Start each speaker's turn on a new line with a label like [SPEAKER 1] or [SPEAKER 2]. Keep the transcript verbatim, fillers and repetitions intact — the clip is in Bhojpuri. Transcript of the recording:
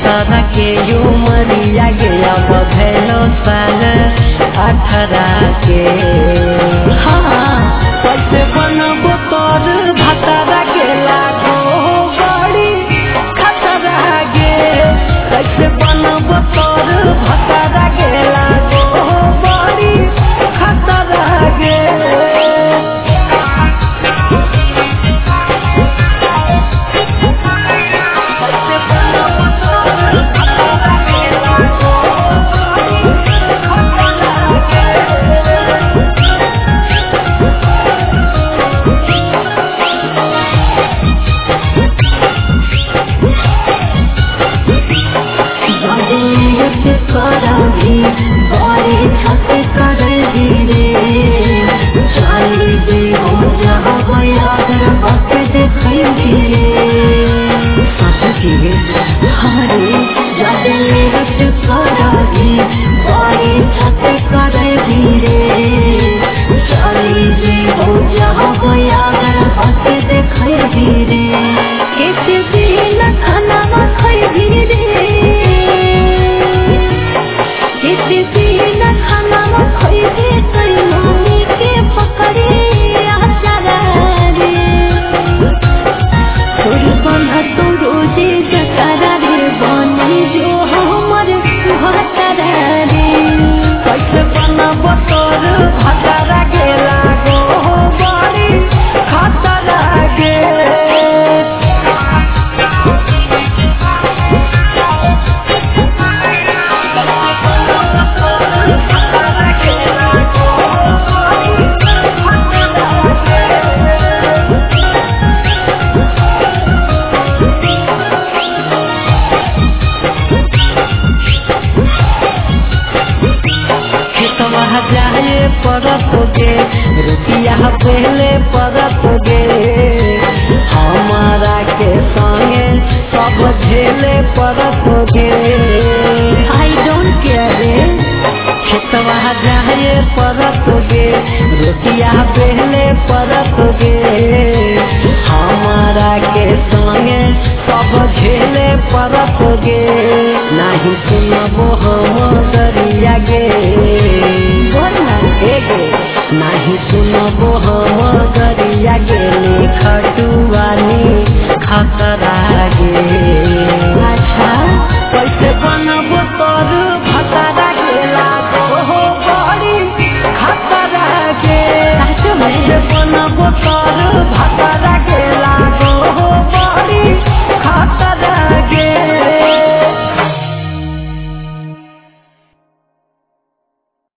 [SPEAKER 1] सत्रह के उमरिया गया भेलो साल अठारह के। हाँ कैसे बनबो तोर भतारा के लागो बड़ी खतरा गे। कैसे बनबो तोर भतारा के लागो बड़ी खतरा गे। परतोगे रुपया पहले परतोगे हमारा के संगे सब झेले परतोगे। आई डोंट केयर खेतवा जाए परतोगे रुपया पहले परतोगे हमारा के संगे सब झेले परतोगे। नहीं सुनबो हम दरिया गे नहीं सुनबो हम गरिया गेली खटुआ